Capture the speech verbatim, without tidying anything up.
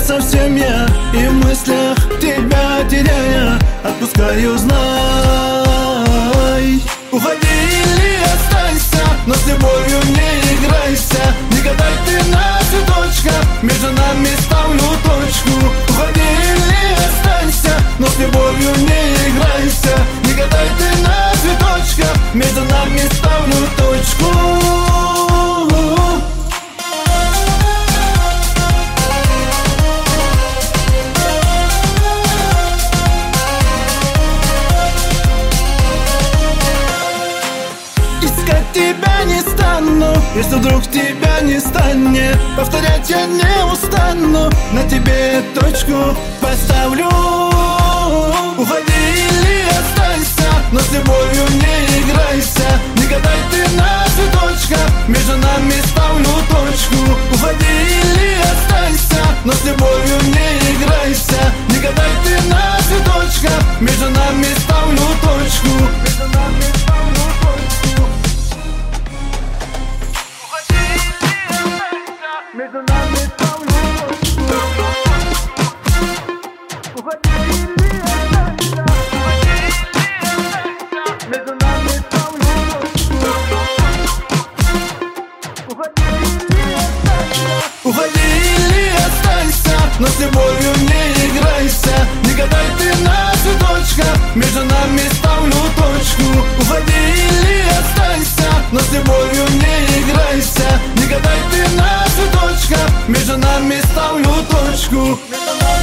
совсем я, и в мыслях тебя теряя, отпускаю, знай. Уходи или останься, но с любовью не играйся. Не гадай ты на цветочках, между нами ставлю точку. Уходи или останься, но с любовью не играйся. Не гадай ты на цветочках, между нами ставлю точку. Искать тебя не стану, если вдруг тебя не станет. Повторять я не устану, на тебе точку поставлю. Уходи или останься, но с любовью не играйся. Не гадай ты на цветочках, между нами ставлю точку. Уходи или останься, но с любовью не играйся. Не гадай ты на цветочках, между нами ставлю точку. Между нами ставлю точку. Между нами ставлю точку. Уходи или останься. Между нами ставлю точку. Уходи или останься. Уходи или останься, но с любовью не играйся. Не гадай ты на цветочках, между нами ставлю точку. Уходи или останься, но с любовью не играйся. Не гадай ты на цветочках, между нами ставлю точку.